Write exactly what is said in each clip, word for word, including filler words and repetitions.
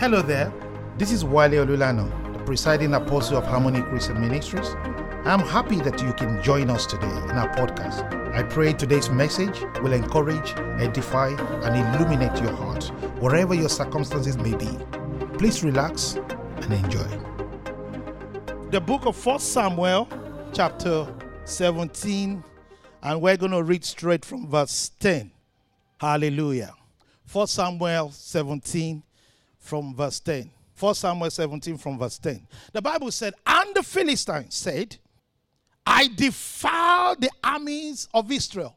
Hello there, this is Wale Olulano, the presiding apostle of Harmony Christian Ministries. I'm happy that you can join us today in our podcast. I pray today's message will encourage, edify, and illuminate your heart, wherever your circumstances may be. Please relax and enjoy. The book of First Samuel, chapter seventeen, and we're going to read straight from verse ten. Hallelujah. First Samuel seventeen from verse ten. First Samuel seventeen from verse ten. The Bible said, and the Philistines said, I defile the armies of Israel.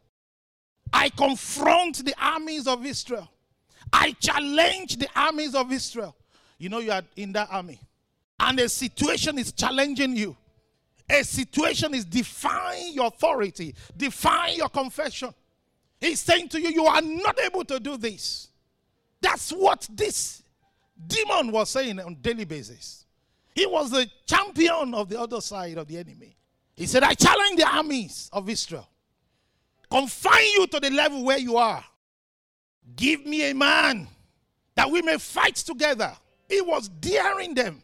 I confront the armies of Israel. I challenge the armies of Israel. You know you are in that army. And a situation is challenging you. A situation is defying your authority, defying your confession. He's saying to you, you are not able to do this. That's what this demon was saying on a daily basis. He was the champion of the other side of the enemy. He said, I challenge the armies of Israel. Confine you to the level where you are. Give me a man that we may fight together. He was daring them.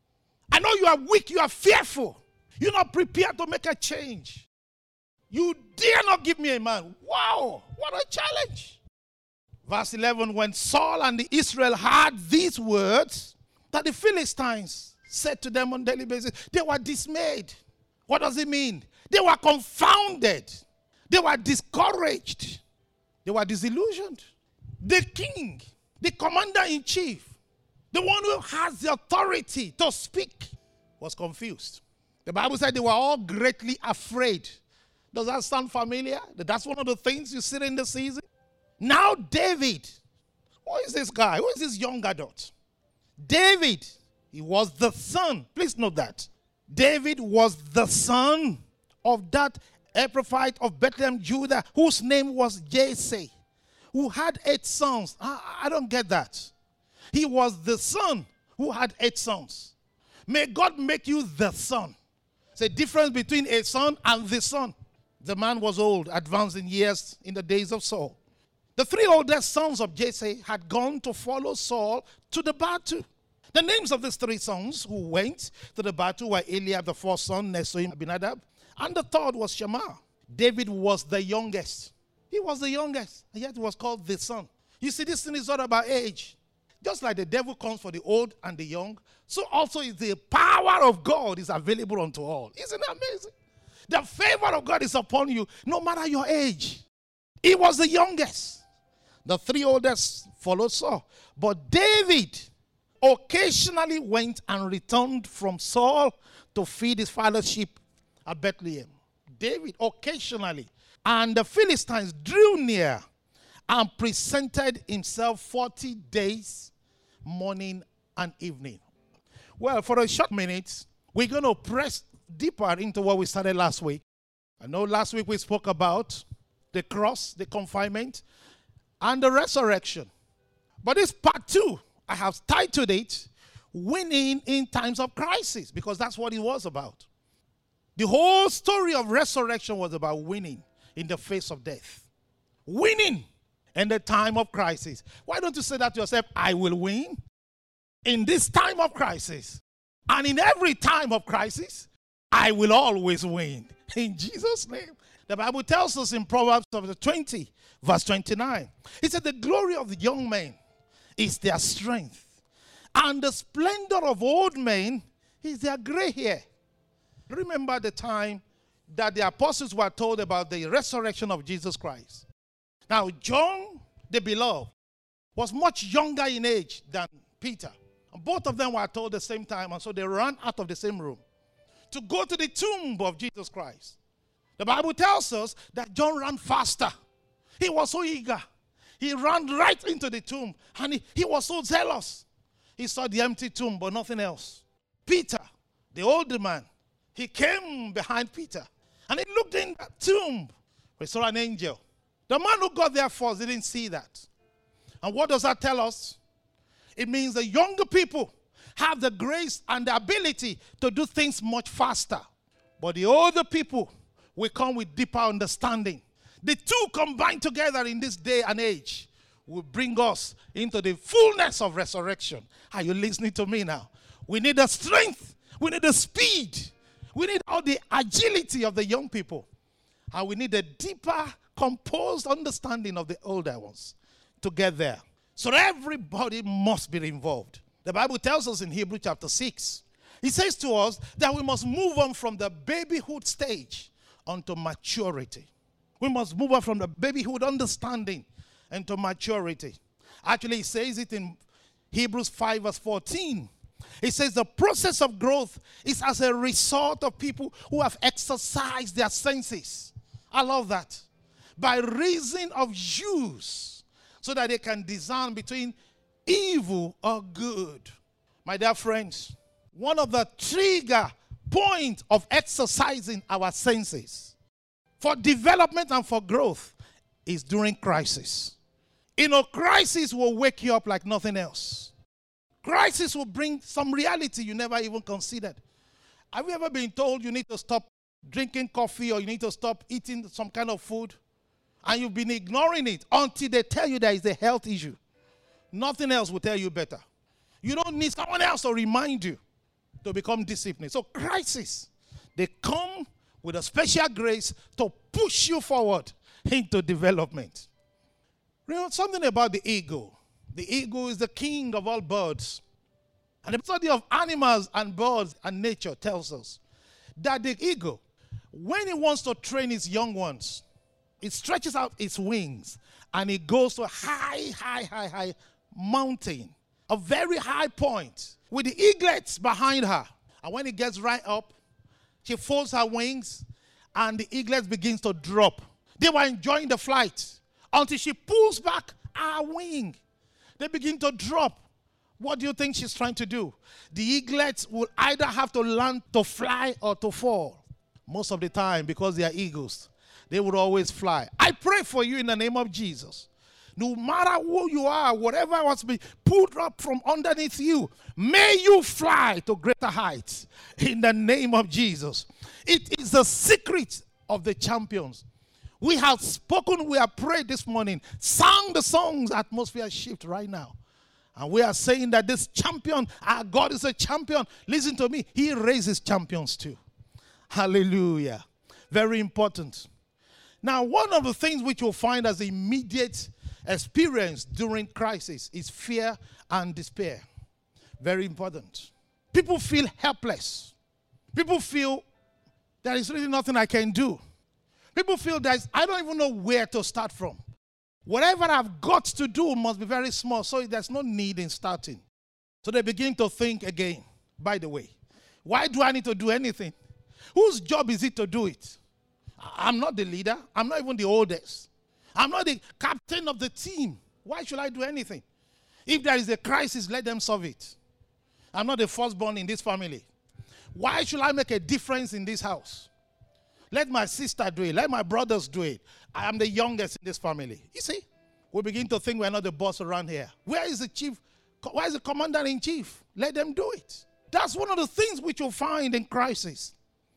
I know you are weak, you are fearful. You're not prepared to make a change. You dare not give me a man. Wow, what a challenge. Verse eleven, when Saul and the Israel heard these words that the Philistines said to them on a daily basis, they were dismayed. What does it mean? They were confounded. They were discouraged. They were disillusioned. The king, the commander-in-chief, the one who has the authority to speak, was confused. The Bible said they were all greatly afraid. Does that sound familiar? That's one of the things you see in the season. Now David, who is this guy? Who is this young adult? David, he was the son. Please note that. David was the son of that Ephrathite of Bethlehem, Judah, whose name was Jesse, who had eight sons. I, I don't get that. He was the son who had eight sons. May God make you the son. It's a difference between a son and the son. The man was old, advanced in years in the days of Saul. The three oldest sons of Jesse had gone to follow Saul to the battle. The names of these three sons who went to the battle were Eliab, the first son, Nesoim, Abinadab, and the third was Shammah. David was the youngest. He was the youngest, and yet he was called the son. You see, this thing is not about age. Just like the devil comes for the old and the young, so also is the power of God is available unto all. Isn't that amazing? The favor of God is upon you, no matter your age. He was the youngest. The three oldest followed Saul. But David occasionally went and returned from Saul to feed his father's sheep at Bethlehem. David occasionally. And the Philistines drew near and presented himself forty days, morning and evening. Well, for a short minute, we're going to press deeper into what we started last week. I know last week we spoke about the cross, the confinement, and the resurrection. But this part two, I have titled it, Winning in Times of Crisis, because that's what it was about. The whole story of resurrection was about winning in the face of death. Winning in the time of crisis. Why don't you say that to yourself? I will win in this time of crisis. And in every time of crisis, I will always win. In Jesus' name. The Bible tells us in Proverbs chapter twenty, verse twenty-nine. It said, the glory of the young men is their strength, and the splendor of old men is their gray hair. Remember the time that the apostles were told about the resurrection of Jesus Christ. Now, John, the beloved, was much younger in age than Peter. And both of them were told at the same time, and so they ran out of the same room to go to the tomb of Jesus Christ. The Bible tells us that John ran faster. He was so eager. He ran right into the tomb, and he, he was so zealous. He saw the empty tomb, but nothing else. Peter, the older man, he came behind Peter, and he looked in that tomb. He saw an angel. The man who got there first didn't see that. And what does that tell us? It means the younger people have the grace and the ability to do things much faster. But the older people will come with deeper understanding. The two combined together in this day and age will bring us into the fullness of resurrection. Are you listening to me now? We need the strength. We need the speed. We need all the agility of the young people. And we need a deeper, composed understanding of the older ones to get there. So everybody must be involved. The Bible tells us in Hebrews chapter six, it says to us that we must move on from the babyhood stage onto maturity. We must move on from the babyhood understanding into maturity. Actually, it says it in Hebrews five verse fourteen. It says the process of growth is as a result of people who have exercised their senses. I love that. By reason of use, so that they can discern between evil or good. My dear friends, one of the trigger points of exercising our senses for development and for growth is during crisis. You know, crisis will wake you up like nothing else. Crisis will bring some reality you never even considered. Have you ever been told you need to stop drinking coffee or you need to stop eating some kind of food? And you've been ignoring it until they tell you there is a health issue. Nothing else will tell you better. You don't need someone else to remind you to become disciplined. So crisis, they come with a special grace to push you forward into development. You know something about the eagle. The eagle is the king of all birds. And the study of animals and birds and nature tells us that the eagle, when it wants to train its young ones, it stretches out its wings and it goes to a high, high, high, high mountain, a very high point with the eaglets behind her. And when it gets right up, she folds her wings and the eaglets begins to drop. They were enjoying the flight until she pulls back her wing. They begin to drop. What do you think she's trying to do? The eaglets will either have to learn to fly or to fall. Most of the time, because they are eagles, they would always fly. I pray for you in the name of Jesus. No matter who you are, whatever was being pulled up from underneath you, may you fly to greater heights in the name of Jesus. It is the secret of the champions. We have spoken, we have prayed this morning, sang the songs, atmosphere shift right now. And we are saying that this champion, our God is a champion. Listen to me, he raises champions too. Hallelujah. Very important. Now, one of the things which you'll find as immediate experience during crisis is fear and despair. Very important. People feel helpless. People feel there is really nothing I can do. People feel that I don't even know where to start from. Whatever I've got to do must be very small, so there's no need in starting. So they begin to think again, by the way, why do I need to do anything? Whose job is it to do it? I'm not the leader. I'm not even the oldest. I'm not the captain of the team. Why should I do anything? If there is a crisis, let them solve it. I'm not the firstborn in this family. Why should I make a difference in this house? Let my sister do it. Let my brothers do it. I am the youngest in this family. You see, we begin to think we're not the boss around here. Where is the chief? Where is the commander-in-chief? Let them do it. That's one of the things which you'll find in crisis.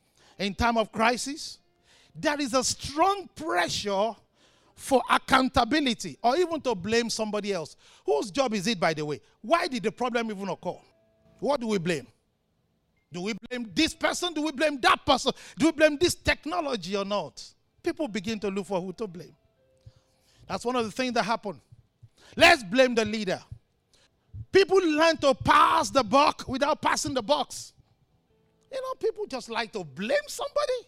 In time of crisis, there is a strong pressure for accountability or even to blame somebody else. Whose job is it, by the way? Why did the problem even occur? What do we blame? Do we blame this person? Do we blame that person? Do we blame this technology or not? People begin to look for who to blame. That's one of the things that happen. Let's blame the leader. People learn to pass the buck without passing the box. You know, people just like to blame somebody.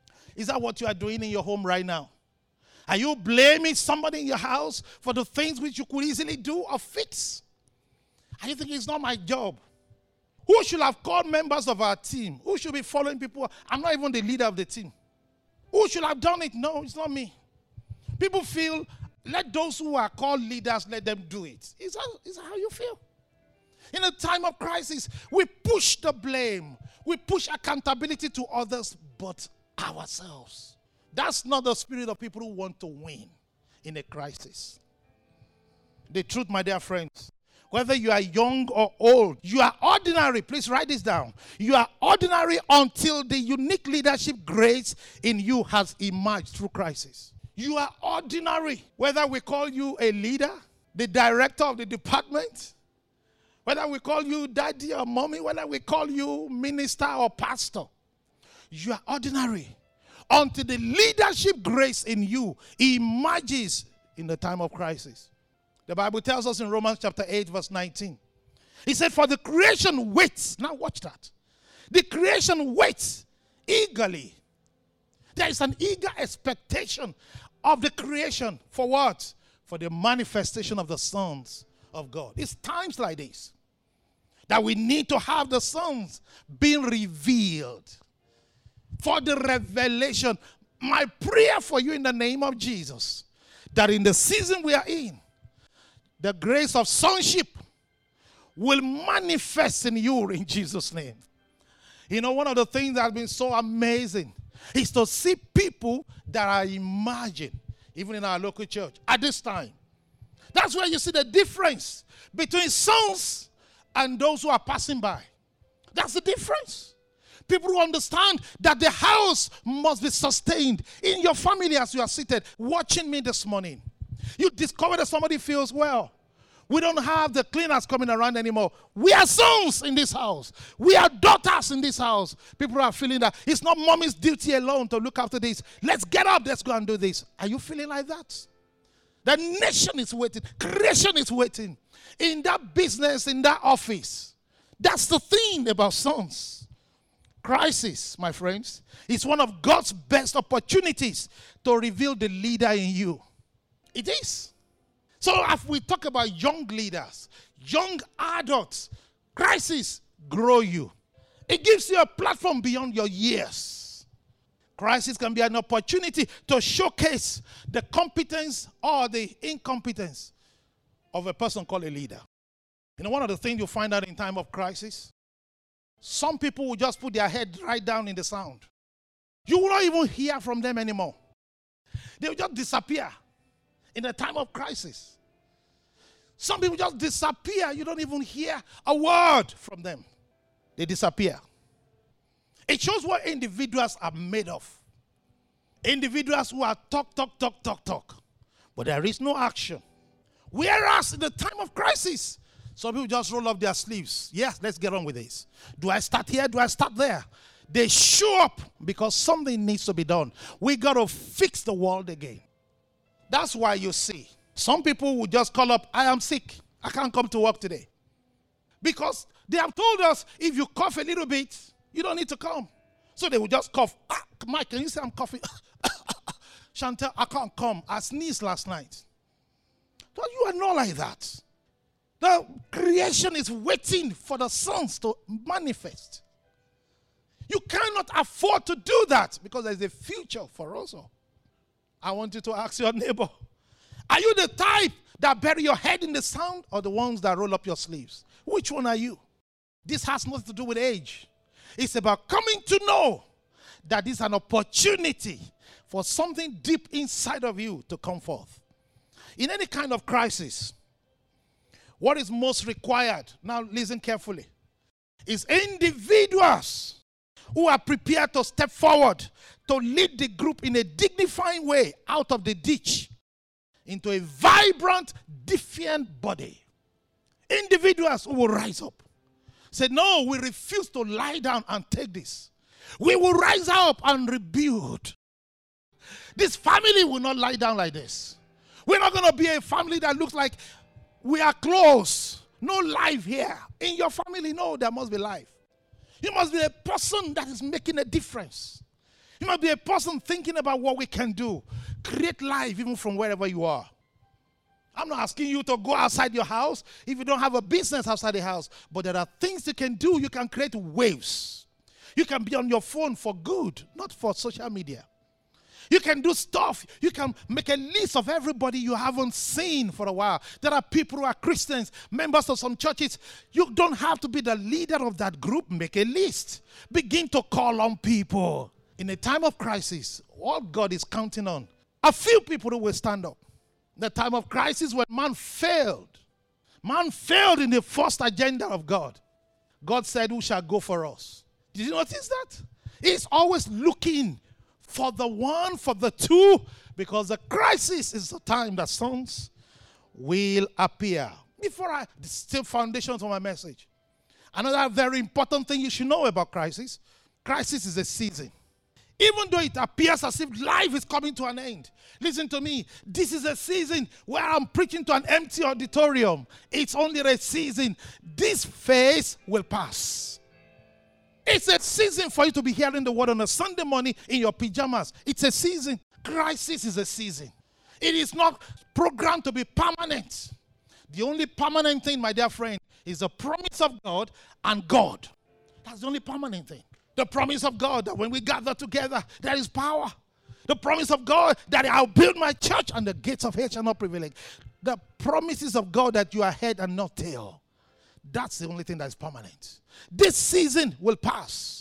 Is that what you are doing in your home right now? Are you blaming somebody in your house for the things which you could easily do or fix? Are you thinking it's not my job? Who should have called members of our team? Who should be following people? I'm not even the leader of the team. Who should have done it? No, it's not me. People feel, let those who are called leaders, let them do it. Is that, is that how you feel? In a time of crisis, we push the blame. We push accountability to others but ourselves. That's not the spirit of people who want to win in a crisis. The truth, my dear friends, whether you are young or old, you are ordinary. Please write this down. You are ordinary until the unique leadership grace in you has emerged through crisis. You are ordinary. Whether we call you a leader, the director of the department, whether we call you daddy or mommy, whether we call you minister or pastor, you are ordinary until the leadership grace in you emerges in the time of crisis. The Bible tells us in Romans chapter eight, verse nineteen. He said, for the creation waits. Now watch that. The creation waits eagerly. There is an eager expectation of the creation. For what? For the manifestation of the sons of God. It's times like this that we need to have the sons being revealed. For the revelation. My prayer for you in the name of Jesus, that in the season we are in, the grace of sonship will manifest in you in Jesus' name. You know, one of the things that has been so amazing is to see people that are emerging, even in our local church, at this time. That's where you see the difference between sons and those who are passing by. That's the difference. People who understand that the house must be sustained. In your family, as you are seated, watching me this morning, you discover that somebody feels well. We don't have the cleaners coming around anymore. We are sons in this house. We are daughters in this house. People are feeling that it's not mommy's duty alone to look after this. Let's get up. Let's go and do this. Are you feeling like that? The nation is waiting. Creation is waiting. In that business, in that office. That's the thing about sons. Crisis, my friends, is one of God's best opportunities to reveal the leader in you. It is. So if we talk about young leaders, young adults, crisis grow you. It gives you a platform beyond your years. Crisis can be an opportunity to showcase the competence or the incompetence of a person called a leader. You know, one of the things you find out in time of crisis, some people will just put their head right down in the sound. You will not even hear from them anymore. They will just disappear in a time of crisis. Some people just disappear. You don't even hear a word from them. They disappear. It shows what individuals are made of. Individuals who are talk, talk, talk, talk, talk. But there is no action. Whereas in the time of crisis, some people just roll up their sleeves. Yes, let's get on with this. Do I start here? Do I start there? They show up because something needs to be done. We got to fix the world again. That's why you see, some people will just call up, I am sick. I can't come to work today. Because they have told us, if you cough a little bit, you don't need to come. So they will just cough. Ah, Mike, can you say I'm coughing? Chantel, I can't come. I sneezed last night. But you are not like that. The creation is waiting for the sons to manifest. You cannot afford to do that because there's a future for us all. I want you to ask your neighbor, are you the type that bury your head in the sand or the ones that roll up your sleeves? Which one are you? This has nothing to do with age. It's about coming to know that this is an opportunity for something deep inside of you to come forth. In any kind of crisis, what is most required, now listen carefully, is individuals who are prepared to step forward to lead the group in a dignified way out of the ditch into a vibrant, defiant body. Individuals who will rise up. Say, no, we refuse to lie down and take this. We will rise up and rebuild. This family will not lie down like this. We're not going to be a family that looks like we are close. No life here. In your family, no, there must be life. You must be a person that is making a difference. You must be a person thinking about what we can do. Create life even from wherever you are. I'm not asking you to go outside your house if you don't have a business outside the house. But there are things you can do. You can create waves. You can be on your phone for good, not for social media. You can do stuff. You can make a list of everybody you haven't seen for a while. There are people who are Christians, members of some churches. You don't have to be the leader of that group. Make a list. Begin to call on people. In a time of crisis, all God is counting on, a few people who will stand up. The time of crisis when man failed. Man failed in the first agenda of God. God said, who shall go for us? Did you notice that? He's always looking for the one, for the two, because the crisis is the time that sons will appear. Before I still foundation for my message, another very important thing you should know about crisis. Crisis is a season. Even though it appears as if life is coming to an end. Listen to me. This is a season where I'm preaching to an empty auditorium. It's only a season. This phase will pass. It's a season for you to be hearing the word on a Sunday morning in your pajamas. It's a season. Crisis is a season. It is not programmed to be permanent. The only permanent thing, my dear friend, is the promise of God and God. That's the only permanent thing. The promise of God that when we gather together, there is power. The promise of God that I'll build my church and the gates of hell shall not prevail. The promises of God that you are head and not tail. That's the only thing that is permanent. This season will pass.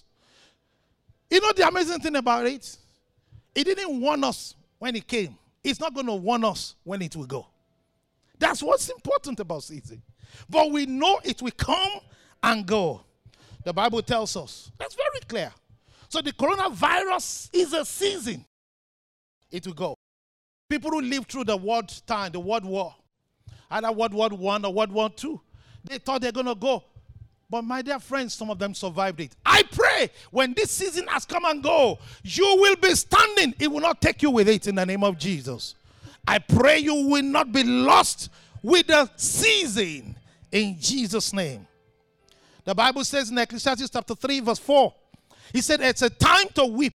You know the amazing thing about it? It didn't warn us when it came. It's not going to warn us when it will go. That's what's important about season. But we know it will come and go. The Bible tells us. That's very clear. So the coronavirus is a season. It will go. People who lived through the world time, the world war, either World War One or World War Two, they thought they're going to go. But my dear friends, some of them survived it. I pray when this season has come and go, you will be standing. It will not take you with it in the name of Jesus. I pray you will not be lost with the season in Jesus' name. The Bible says in Ecclesiastes chapter three verse four, he said it's a time to weep,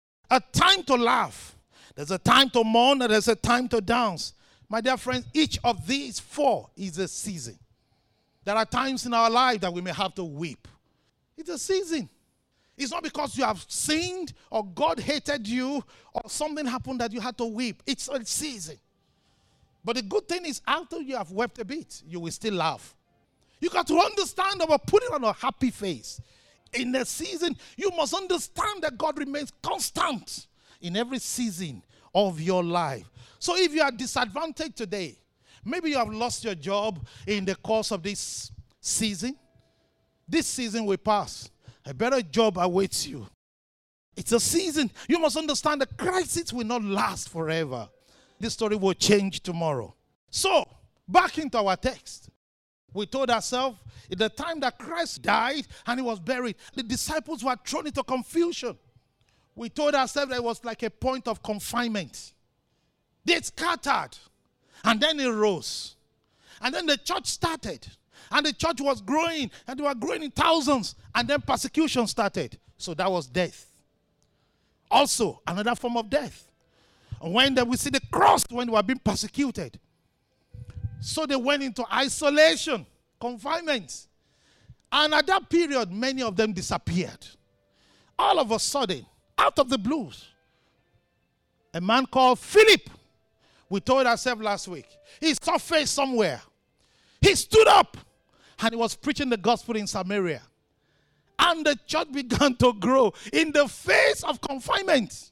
a time to laugh. There's a time to mourn and there's a time to dance. My dear friends, each of these four is a season. There are times in our life that we may have to weep. It's a season. It's not because you have sinned or God hated you or something happened that you had to weep. It's a season. But the good thing is after you have wept a bit, you will still laugh. You got to understand about putting on a happy face. In the season, you must understand that God remains constant in every season of your life. So if you are disadvantaged today, maybe you have lost your job in the course of this season. This season will pass. A better job awaits you. It's a season. You must understand the crisis will not last forever. This story will change tomorrow. So, back into our text. We told ourselves, at the time that Christ died and he was buried, the disciples were thrown into confusion. We told ourselves that it was like a point of confinement. They scattered. And then it rose. And then the church started. And the church was growing. And they were growing in thousands. And then persecution started. So that was death. Also, another form of death. And when they, we see the cross when they were being persecuted. So they went into isolation, confinement. And at that period, many of them disappeared. All of a sudden, out of the blues, a man called Philip, we told ourselves last week, he surfaced somewhere. He stood up and he was preaching the gospel in Samaria. And the church began to grow in the face of confinement.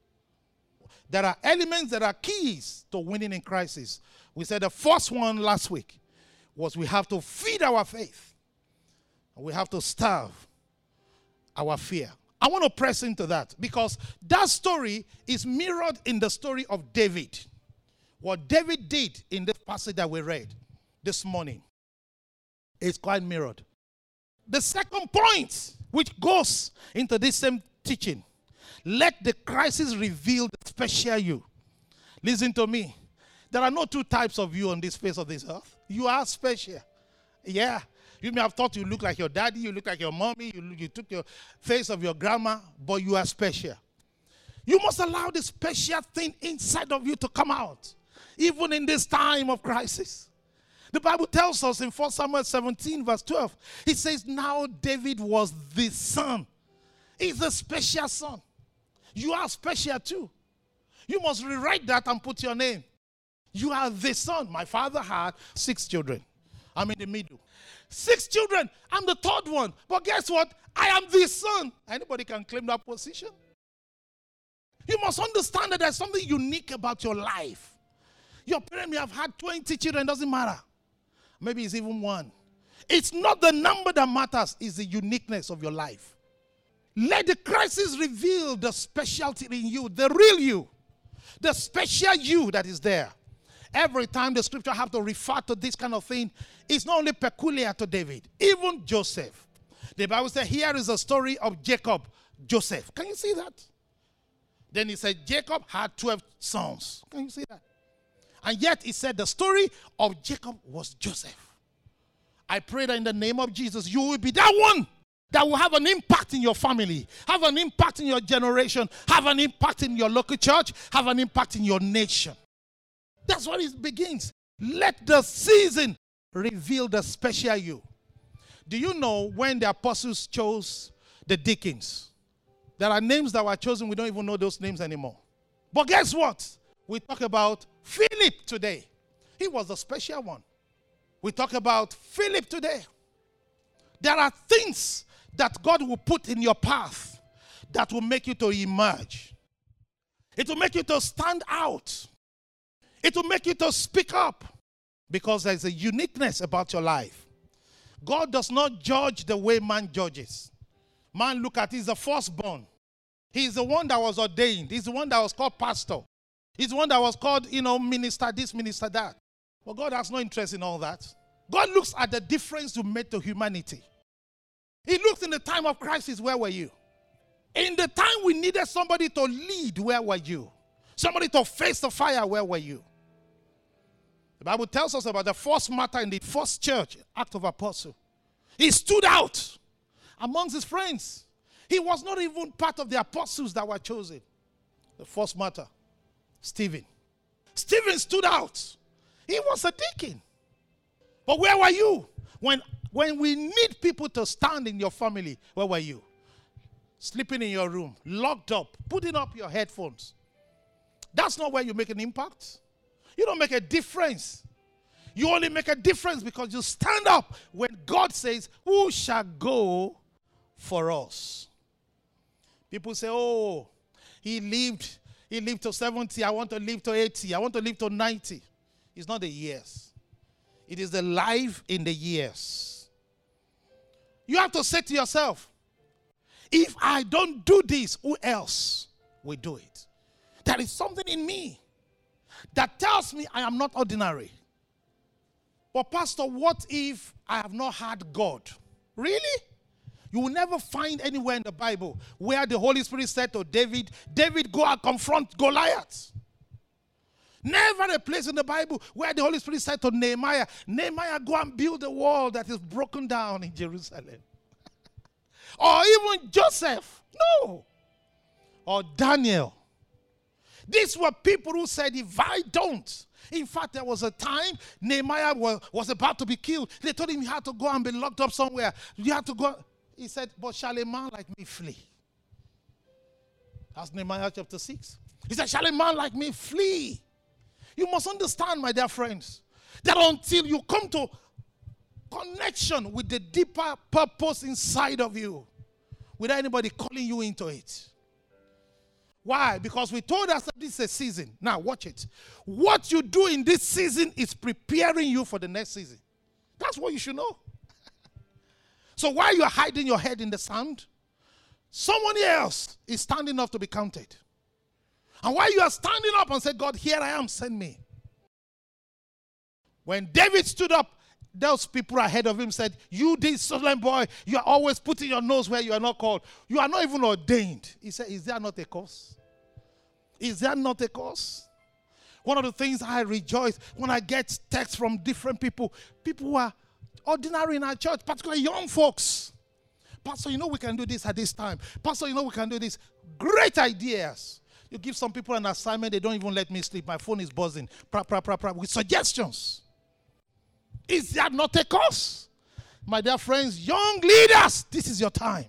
There are elements that are keys to winning in crisis. We said the first one last week was we have to feed our faith. We have to starve our fear. I want to press into that because that story is mirrored in the story of David. What David did in this passage that we read this morning is quite mirrored. The second point, which goes into this same teaching, let the crisis reveal the special you. Listen to me. There are no two types of you on this face of this earth. You are special. Yeah. You may have thought you look like your daddy, you look like your mommy, you, you took your face of your grandma, but you are special. You must allow the special thing inside of you to come out, even in this time of crisis. The Bible tells us in First Samuel seventeen, verse twelve, it says, now David was the son. He's a special son. You are special too. You must rewrite that and put your name. You are the son. My father had six children. I'm in the middle. Six children. I'm the third one. But guess what? I am the son. Anybody can claim that position. You must understand that there's something unique about your life. Your parents may have had twenty children. It doesn't matter. Maybe it's even one. It's not the number that matters. It's the uniqueness of your life. Let the crisis reveal the specialty in you, the real you, the special you that is there. every time the scripture have to refer to this kind of thing, it's not only peculiar to David, even Joseph. The Bible says, here is a story of Jacob, Joseph. Can you see that? Then he said, Jacob had twelve sons. Can you see that? And yet he said the story of Jacob was Joseph. I pray that in the name of Jesus, you will be that one that will have an impact in your family, have an impact in your generation, have an impact in your local church, have an impact in your nation. That's what it begins. Let the season reveal the special you. Do you know when the apostles chose the deacons? There are names that were chosen. We don't even know those names anymore. But guess what? We talk about Philip today. He was the special one. We talk about Philip today. There are things that God will put in your path that will make you to emerge. It will make you to stand out. It will make you to speak up because there's a uniqueness about your life. God does not judge the way man judges. Man, look at, he's the firstborn. He's the one that was ordained. He's the one that was called pastor. He's the one that was called, you know, minister this, minister that. But God has no interest in all that. God looks at the difference you made to humanity. He looked in the time of crisis, where were you? In the time we needed somebody to lead, where were you? Somebody to face the fire, where were you? The Bible tells us about the first martyr in the first church, Act of Apostle. He stood out amongst his friends. He was not even part of the apostles that were chosen. The first martyr, Stephen. Stephen stood out. He was a deacon. But where were you? When, when we need people to stand in your family, where were you? Sleeping in your room, locked up, putting up your headphones. That's not where you make an impact. You don't make a difference. You only make a difference because you stand up when God says, who shall go for us? People say, oh, he lived, he lived to seventy. I want to live to eighty. I want to live to ninety. It's not the years. It is the life in the years. You have to say to yourself, if I don't do this, who else will do it? There is something in me that tells me I am not ordinary. But Pastor, what if I have not had God? Really? You will never find anywhere in the Bible where the Holy Spirit said to David, David, go and confront Goliath. Never a place in the Bible where the Holy Spirit said to Nehemiah, Nehemiah, go and build a wall that is broken down in Jerusalem. Or even Joseph. No. Or Daniel. These were people who said, if I don't. In fact, there was a time Nehemiah was, was about to be killed. They told him he had to go and be locked up somewhere. You had to go. He said, but shall a man like me flee? That's Nehemiah chapter six. He said, shall a man like me flee? You must understand, my dear friends, that until you come to connection with the deeper purpose inside of you, without anybody calling you into it. Why? Because we told us that this is a season. Now, watch it. What you do in this season is preparing you for the next season. That's what you should know. So while you're hiding your head in the sand, someone else is standing up to be counted. And while you are standing up and say, God, here I am, send me. When David stood up, those people ahead of him said, you this Solomon boy, you are always putting your nose where you are not called. You are not even ordained. He said, is there not a cause? Is there not a cause? One of the things I rejoice when I get texts from different people, people who are ordinary in our church, particularly young folks. Pastor, you know we can do this at this time. Pastor, you know we can do this. Great ideas. You give some people an assignment, they don't even let me sleep. My phone is buzzing. Pra, pra, pra, pra, with suggestions. Is that not a cause? My dear friends, young leaders, this is your time.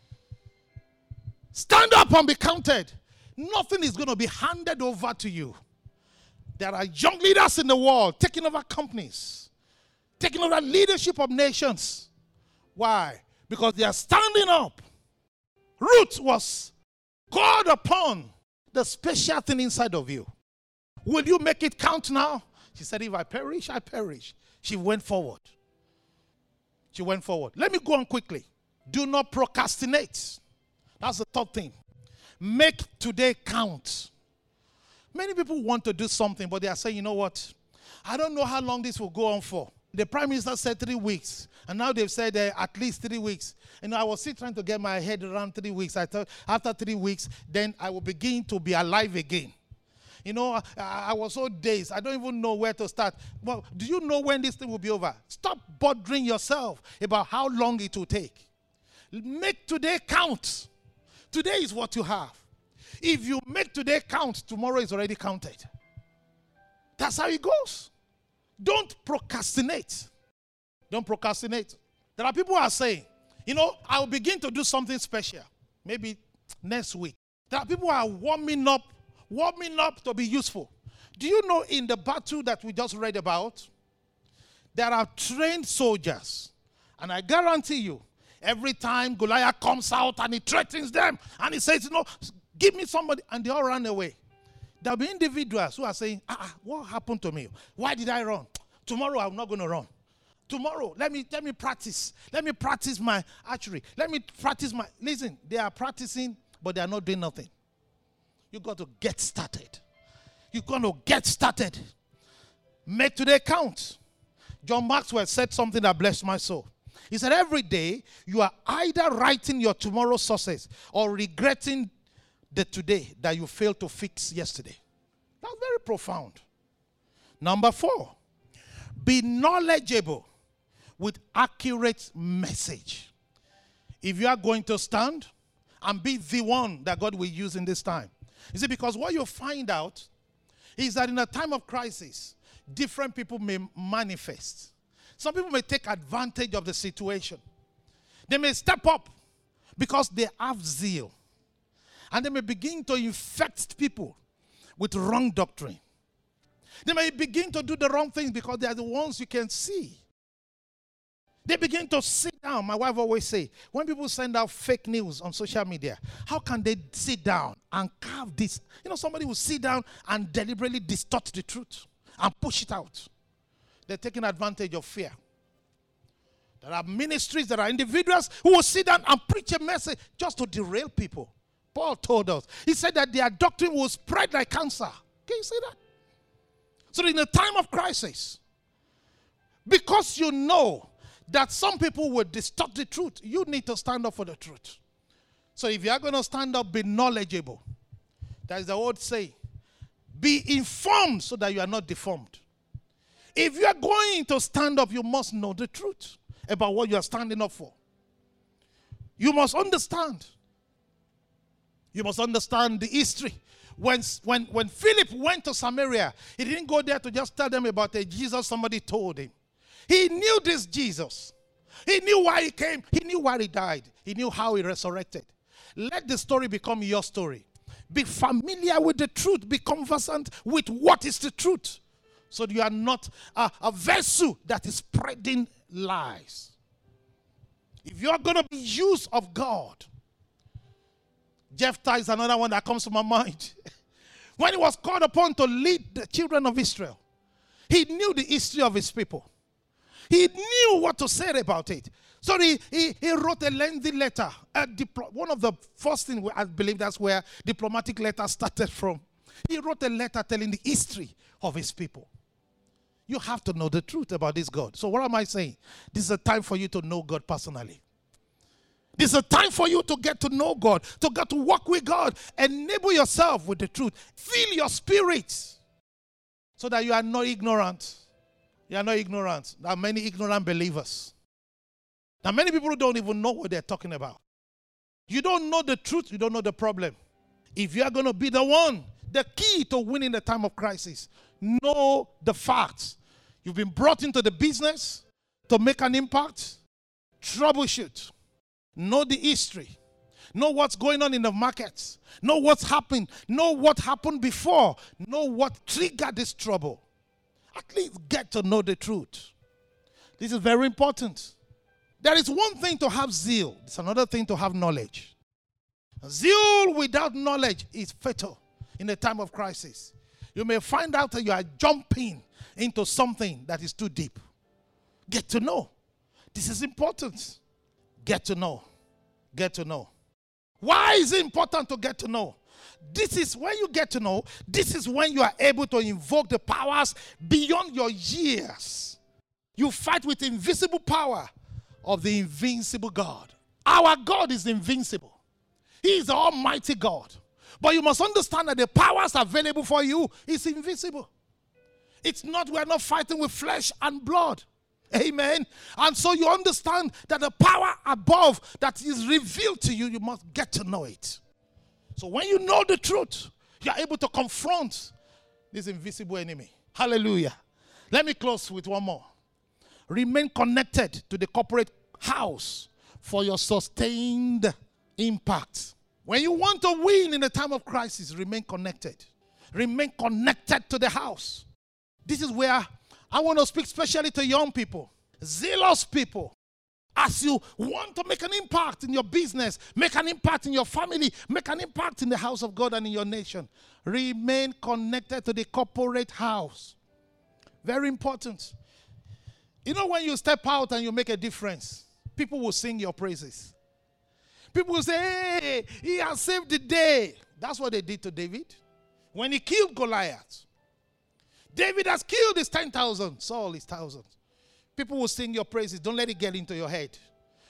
Stand up and be counted. Nothing is going to be handed over to you. There are young leaders in the world taking over companies, taking over leadership of nations. Why? Because they are standing up. Ruth was called upon the special thing inside of you. Will you make it count now? She said, if I perish, I perish. She went forward. She went forward. Let me go on quickly. Do not procrastinate. That's the third thing. Make today count. Many people want to do something, but they are saying, you know what? I don't know how long this will go on for. The Prime Minister said three weeks, and now they've said uh, at least three weeks. And I was still trying to get my head around three weeks. I thought after three weeks, then I will begin to be alive again. You know, I, I was so dazed. I don't even know where to start. Well, do you know when this thing will be over? Stop bothering yourself about how long it will take. Make today count. Today is what you have. If you make today count, tomorrow is already counted. That's how it goes. Don't procrastinate. Don't procrastinate. There are people who are saying, you know, I will begin to do something special. Maybe next week. There are people who are warming up, warming up to be useful. Do you know in the battle that we just read about, there are trained soldiers. And I guarantee you, every time Goliath comes out and he threatens them, and he says, you know, give me somebody, and they all run away. There will be individuals who are saying, ah, ah, what happened to me? Why did I run? Tomorrow I'm not going to run. Tomorrow, let me let me practice. Let me practice my archery. Let me practice my... Listen, they are practicing, but they are not doing nothing. You got to get started. You got to get started. Make today count. John Maxwell said something that blessed my soul. He said, every day you are either writing your tomorrow success or regretting the today that you failed to fix yesterday. That's very profound. Number four, be knowledgeable with accurate message. If you are going to stand and be the one that God will use in this time. You see, because what you find out is that in a time of crisis, different people may manifest. Some people may take advantage of the situation. They may step up because they have zeal. And they may begin to infect people with wrong doctrine. They may begin to do the wrong things because they are the ones you can see. They begin to sit down. My wife always say, when people send out fake news on social media, how can they sit down and carve this? You know, somebody will sit down and deliberately distort the truth and push it out. They're taking advantage of fear. There are ministries, there are individuals who will sit down and preach a message just to derail people. Paul told us. He said that their doctrine will spread like cancer. Can you see that? So in a time of crisis, because you know that some people will distort the truth, you need to stand up for the truth. So if you are going to stand up, be knowledgeable. That is the old saying. Be informed so that you are not deformed. If you are going to stand up, you must know the truth about what you are standing up for. You must understand. You must understand the history. When, when, when Philip went to Samaria, he didn't go there to just tell them about a Jesus somebody told him. He knew this Jesus. He knew why he came. He knew why he died. He knew how he resurrected. Let the story become your story. Be familiar with the truth. Be conversant with what is the truth. So you are not a, a vessel that is spreading lies. If you are going to be used of God, Jephthah is another one that comes to my mind. When he was called upon to lead the children of Israel, he knew the history of his people. He knew what to say about it. So he, he, he wrote a lengthy letter. A diplo- one of the first things, I believe that's where diplomatic letters started from. He wrote a letter telling the history of his people. You have to know the truth about this God. So what am I saying? This is a time for you to know God personally. This is a time for you to get to know God, to get to walk with God. Enable yourself with the truth. Fill your spirit so that you are not ignorant. You are not ignorant. There are many ignorant believers. There are many people who don't even know what they're talking about. You don't know the truth, you don't know the problem. If you are going to be the one, the key to winning the time of crisis, know the facts. You've been brought into the business to make an impact. Troubleshoot. Know the history. Know what's going on in the markets. Know what's happened. Know what happened before. Know what triggered this trouble. At least get to know the truth. This is very important. There is one thing to have zeal. It's another thing to have knowledge. Zeal without knowledge is fatal in a time of crisis. You may find out that you are jumping into something that is too deep. Get to know. This is important. Get to know. Get to know. Why is it important to get to know? This is when you get to know, this is when you are able to invoke the powers beyond your years. You fight with invisible power of the invincible God. Our God is invincible. He is the Almighty God. But you must understand that the powers available for you is invisible. It's not, we are not fighting with flesh and blood. Amen. And so you understand that the power above that is revealed to you, you must get to know it. So when you know the truth, you are able to confront this invisible enemy. Hallelujah. Let me close with one more. Remain connected to the corporate house for your sustained impact. When you want to win in a time of crisis, remain connected. Remain connected to the house. This is where I want to speak especially to young people, zealous people. As you want to make an impact in your business, make an impact in your family, make an impact in the house of God and in your nation, remain connected to the corporate house. Very important. You know, when you step out and you make a difference, people will sing your praises. People will say, hey, he has saved the day. That's what they did to David. When he killed Goliath. David has killed his ten thousand, Saul his thousands. People will sing your praises. Don't let it get into your head.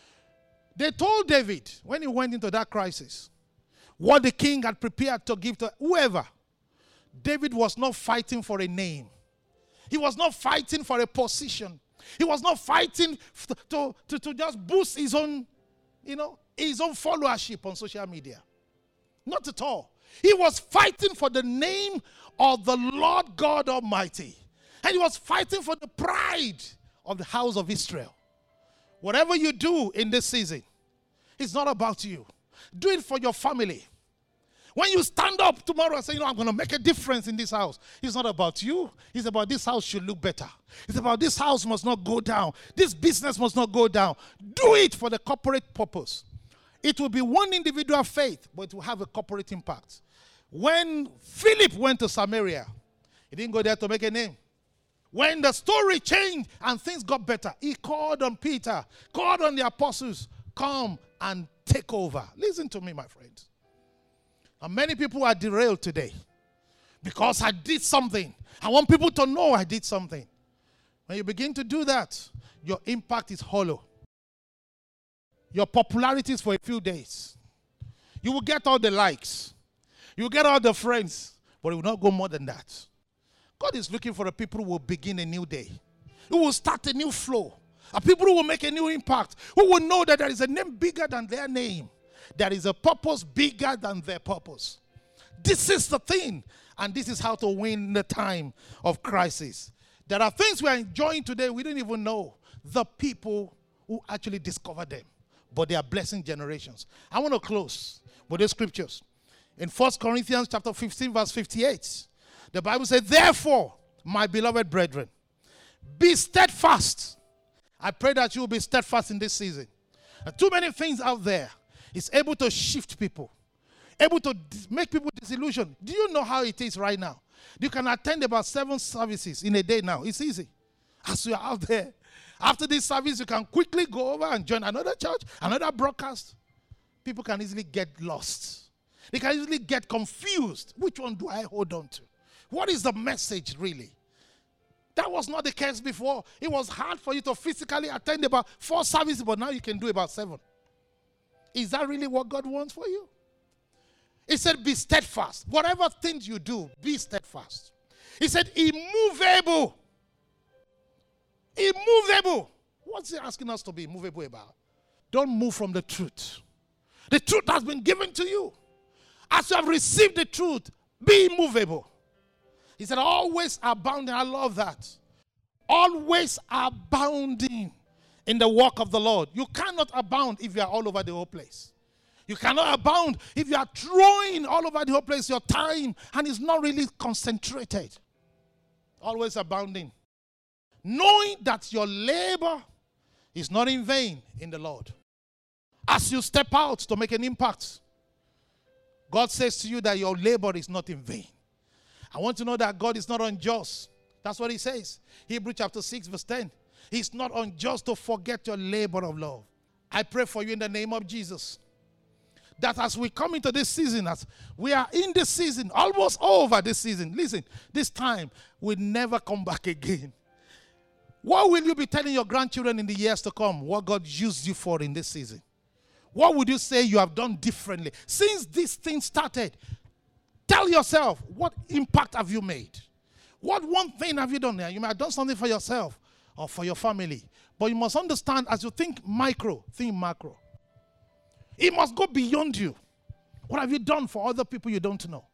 They told David, when he went into that crisis, what the king had prepared to give to whoever. David was not fighting for a name. He was not fighting for a position. He was not fighting to, to, to just boost his own, you know, his own followership on social media. Not at all. He was fighting for the name of the Lord God Almighty. And he was fighting for the pride of the house of Israel. Whatever you do in this season, it's not about you. Do it for your family. When you stand up tomorrow and say, you know, I'm going to make a difference in this house, it's not about you. It's about this house should look better. It's about this house must not go down. This business must not go down. Do it for the corporate purpose. It will be one individual faith, but it will have a corporate impact. When Philip went to Samaria, he didn't go there to make a name. When the story changed and things got better, he called on Peter, called on the apostles, come and take over. Listen to me, my friends. And many people are derailed today because I did something. I want people to know I did something. When you begin to do that, your impact is hollow. Your popularity is for a few days. You will get all the likes. You will get all the friends, but it will not go more than that. God is looking for a people who will begin a new day, who will start a new flow, a people who will make a new impact, who will know that there is a name bigger than their name. There is a purpose bigger than their purpose. This is the thing, and this is how to win in the time of crisis. There are things we are enjoying today we don't even know the people who actually discovered them, but they are blessing generations. I want to close with the scriptures. In First Corinthians chapter fifteen, verse fifty-eight, the Bible says, therefore, my beloved brethren, be steadfast. I pray that you will be steadfast in this season. There are too many things out there. It's able to shift people, able to make people disillusioned. Do you know how it is right now? You can attend about seven services in a day now. It's easy. As you are out there, after this service, you can quickly go over and join another church, another broadcast. People can easily get lost. They can easily get confused. Which one do I hold on to? What is the message really? That was not the case before. It was hard for you to physically attend about four services, but now you can do about seven. Is that really what God wants for you? He said, be steadfast. Whatever things you do, be steadfast. He said, immovable. Immovable. What's he asking us to be immovable about? Don't move from the truth. The truth has been given to you. As you have received the truth, be immovable. He said, always abounding. I love that. Always abounding in the work of the Lord. You cannot abound if you are all over the whole place. You cannot abound if you are throwing all over the whole place your time and it's not really concentrated. Always abounding. Knowing that your labor is not in vain in the Lord. As you step out to make an impact, God says to you that your labor is not in vain. I want to know that God is not unjust. That's what he says. Hebrews chapter six verse ten. He's not unjust to forget your labor of love. I pray for you in the name of Jesus that as we come into this season, as we are in this season, almost over this season, listen, this time will never come back again. What will you be telling your grandchildren in the years to come? What God used you for in this season? What would you say you have done differently? Since this thing started, tell yourself, what impact have you made? What one thing have you done there? You might have done something for yourself or for your family. But you must understand, as you think micro, think macro. It must go beyond you. What have you done for other people you don't know?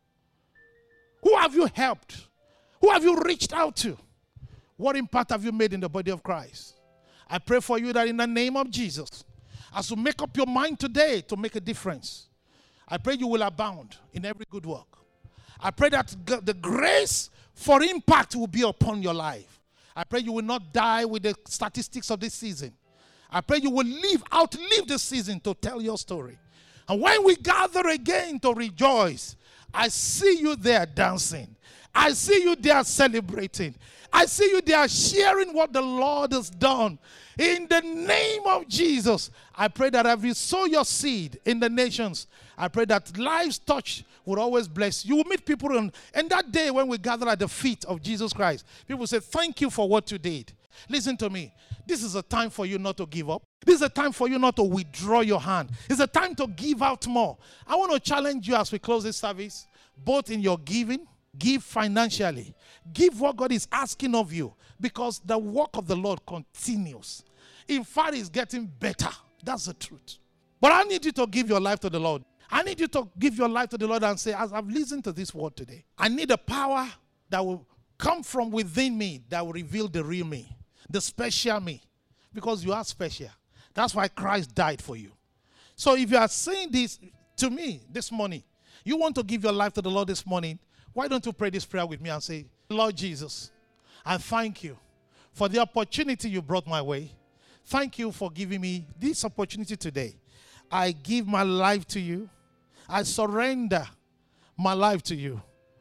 Who have you helped? Who have you reached out to? What impact have you made in the body of Christ? I pray for you that in the name of Jesus, as you make up your mind today to make a difference, I pray you will abound in every good work. I pray that the grace for impact will be upon your life. I pray you will not die with the statistics of this season. I pray you will live, outlive this season to tell your story. And when we gather again to rejoice, I see you there dancing. I see you there celebrating. I see you there sharing what the Lord has done. In the name of Jesus, I pray that as you sow your seed in the nations, I pray that lives touched will always bless. You will meet people, in, and that day when we gather at the feet of Jesus Christ, people say, thank you for what you did. Listen to me. This is a time for you not to give up. This is a time for you not to withdraw your hand. It's a time to give out more. I want to challenge you as we close this service, both in your giving, give financially, give what God is asking of you, because the work of the Lord continues. In fact, it's getting better. That's the truth. But I need you to give your life to the Lord. I need you to give your life to the Lord and say, as I've listened to this word today, I need a power that will come from within me that will reveal the real me, the special me, because you are special. That's why Christ died for you. So if you are saying this to me this morning, you want to give your life to the Lord this morning, why don't you pray this prayer with me and say, Lord Jesus, I thank you for the opportunity you brought my way. Thank you for giving me this opportunity today. I give my life to you. I surrender my life to you.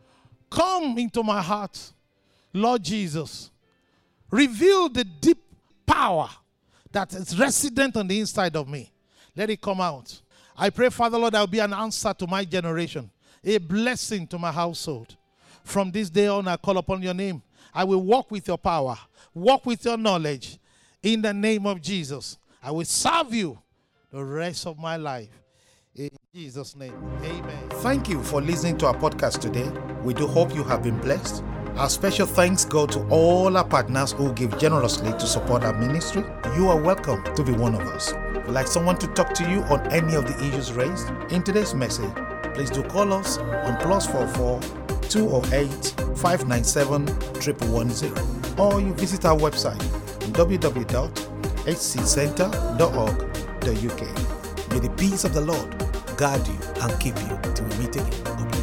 Come into my heart, Lord Jesus. Reveal the deep power that is resident on the inside of me. Let it come out. I pray, Father, Lord, there will be an answer to my generation, a blessing to my household. From this day on, I call upon your name. I will walk with your power, walk with your knowledge. In the name of Jesus, I will serve you the rest of my life. In Jesus' name, amen. Thank you for listening to our podcast today. We do hope you have been blessed. Our special thanks go to all our partners who give generously to support our ministry. You are welcome to be one of us. If you'd like someone to talk to you on any of the issues raised in today's message, please do call us on plus four four two oh eight five nine seven one one one zero, or you visit our website w w w dot h c center dot org dot u k. May the peace of the Lord guard you and keep you till we meet again. God bless.